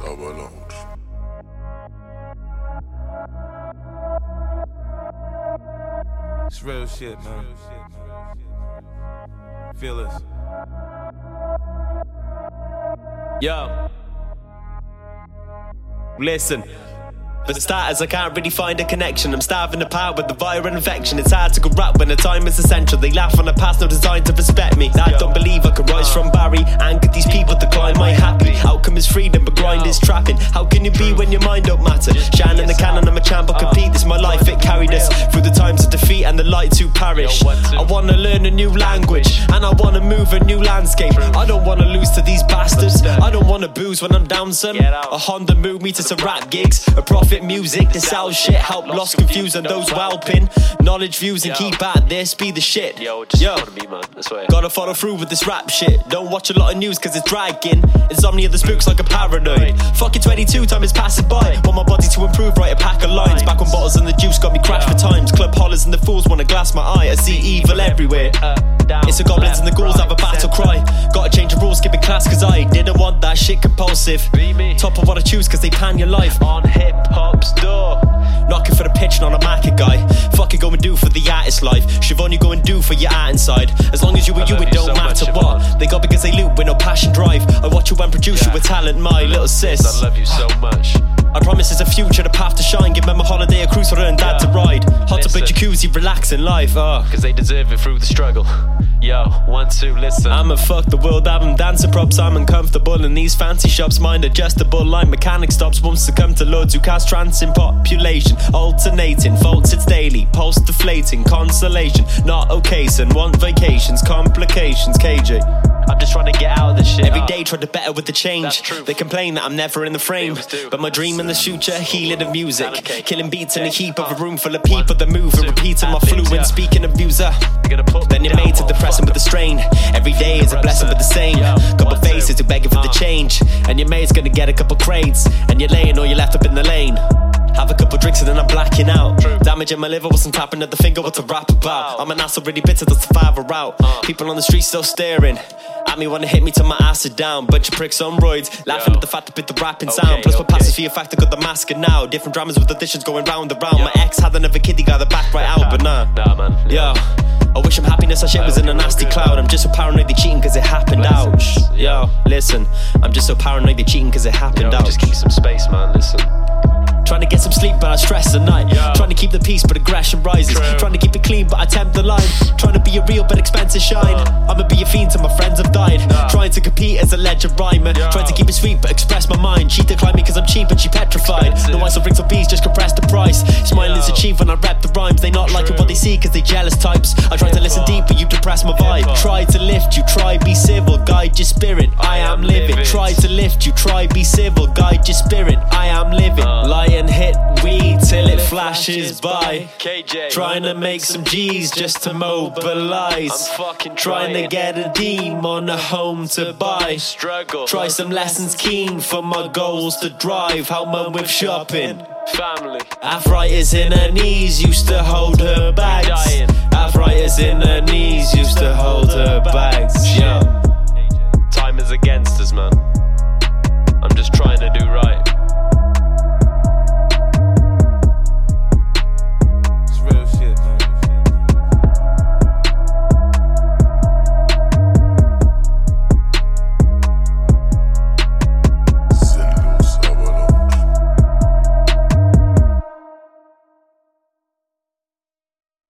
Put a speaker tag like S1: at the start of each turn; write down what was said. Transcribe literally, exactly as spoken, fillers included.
S1: Avalanche.
S2: It's real shit, man. Feel this.
S3: Yo. Listen. For starters, I can't really find a connection. I'm starving apart with the viral infection. It's hard to go rap when the time is essential. They laugh on the past, no design to respect me. I don't believe I can rise from Barry. Anger these people decline my happy. Outcome is freedom, but grind is trapping. How can you be when your mind don't matter? Shining the cannon, I'm a champ, I compete. This is my life, it carried us through the times of defeat and the lights who perish. I wanna learn a new language, and I wanna move a new landscape. I don't wanna lose to these bastards. I don't wanna booze when I'm down, son. A Honda move me to some rap gigs. A profit music, to sell shit, help lost, confused, and those whelping. Knowledge views and keep at this, be the shit.
S4: Yo, just
S3: Yo.
S4: follow me, man. That's why.
S3: Gotta follow through with this rap shit. Don't watch a lot of news cause it's dragging. Insomnia the spooks like a paranoid. Fucking twenty-two, time is passing by. Want my body to improve, write a pack of lines. Back on bottles and the juice got me crashed for times. Club hollers and the fools wanna glass my eye. I see evil everywhere. It's the goblins and the ghouls have a battle cry. Gotta change the rules, skip it class cause I didn't want that shit compulsive. Top of what I choose cause they pan your life.
S4: On hip hop's door.
S3: Knocking for the pitch, not a market guy. Fuck it, go and do for the artist life. Siobhan, you go and do for your art inside. As long as you are you, it don't
S4: so
S3: matter
S4: much,
S3: what.
S4: Siobhan.
S3: They got because they loot with no passion drive. I watch you and produce
S4: Yeah.
S3: you with talent, my little sis.
S4: I love you so much.
S3: I promise there's a future, the path to shine. Give them a holiday, a cruise for her and dad to ride. Hot tub and
S4: Listen.
S3: jacuzzi, relax in life. Oh.
S4: Cause they deserve it through the struggle. Yo, one, two, listen.
S3: I'ma fuck the world, have them dancing props. I'm uncomfortable in these fancy shops. Mind adjustable, line mechanic stops. Won't succumb to loads who cast trance in population. Alternating, faults it's daily. Pulse deflating, consolation. Not okay, son, want vacations, complications. K J.
S4: I'm just trying to get out of this shit.
S3: Every
S4: uh.
S3: day try to better with the change.
S4: That's true.
S3: They complain that I'm never in the frame,
S4: always do.
S3: but my dream in the future, healing of music,
S4: Okay.
S3: killing beats in a
S4: Yeah.
S3: heap of a
S4: Uh.
S3: room full of people that move and
S4: two,
S3: repeating my
S4: athletes,
S3: fluent.
S4: yeah.
S3: Speaking of views, uh,
S4: You're gonna put
S3: then
S4: me
S3: you're
S4: down,
S3: made to depressing with the strain. Every day is a blessing but the same.
S4: Yeah.
S3: Couple
S4: One, two.
S3: faces who begging for the
S4: Uh.
S3: change, and your mate's gonna get a couple crates, and you're laying or you're left up in the lane. Have a couple drinks and then I'm blacking out.
S4: True.
S3: Damaging my liver, wasn't tapping at the finger, what to rap about. I'm an ass already bitter, that's the five out.
S4: Uh.
S3: People on the street still staring at me, wanna hit me till my ass is down. Bunch of pricks on roids, laughing
S4: Yo.
S3: at the fact to bit the rapping
S4: Okay,
S3: sound. Plus my
S4: okay.
S3: passes for your fact I got the mask and now. Different dramas with additions going round and round.
S4: Yo.
S3: My ex had another kid, he got the back right out, but nah.
S4: Nah, man.
S3: Yo, I wish him happiness, I shit
S4: I
S3: was
S4: hope
S3: in a
S4: you're all
S3: nasty
S4: good,
S3: cloud.
S4: man.
S3: I'm just so paranoid they cheating cause it happened,
S4: Listen,
S3: ouch.
S4: yeah.
S3: Yo, listen, I'm just so paranoid they cheating cause it happened,
S4: Yo,
S3: ouch.
S4: just give me some space, man. Listen.
S3: Trying to get some sleep, but I stress at night.
S4: Yo.
S3: Trying to keep the peace, but aggression rises.
S4: True.
S3: Trying to keep it clean, but I tempt the line. Trying to be a real, but expensive shine.
S4: Uh.
S3: I'ma be a fiend till my friends have died.
S4: Nah.
S3: Trying to compete as a legend rhymer.
S4: Yo.
S3: Trying to keep it sweet, but express my mind. She declined me cause I'm cheap and she petrified.
S4: Expensive.
S3: No ice or rings or bees, just compress the price. Smiling's
S4: Yo.
S3: achieved when I rap the rhymes. They not liking what they see cause they jealous types. I try to listen
S4: Hip-hop.
S3: deep, but you depress my vibe.
S4: Hip-hop.
S3: Try to lift you, try be civil. Guide your spirit, I am living.
S4: livid.
S3: Try to lift you, try be civil. Guide your spirit, I am living.
S4: Uh.
S3: Lion hit weed till it flashes by.
S4: K J.
S3: Trying to make some G's just to mobilize.
S4: I'm fucking
S3: Trying to
S4: trying.
S3: get a deem on a home to buy.
S4: Struggle.
S3: Try some lessons keen for my goals to drive. Help mum with shopping.
S4: Family.
S3: Arthritis in her knees used to hold her bags.
S4: dying.
S3: Arthritis in her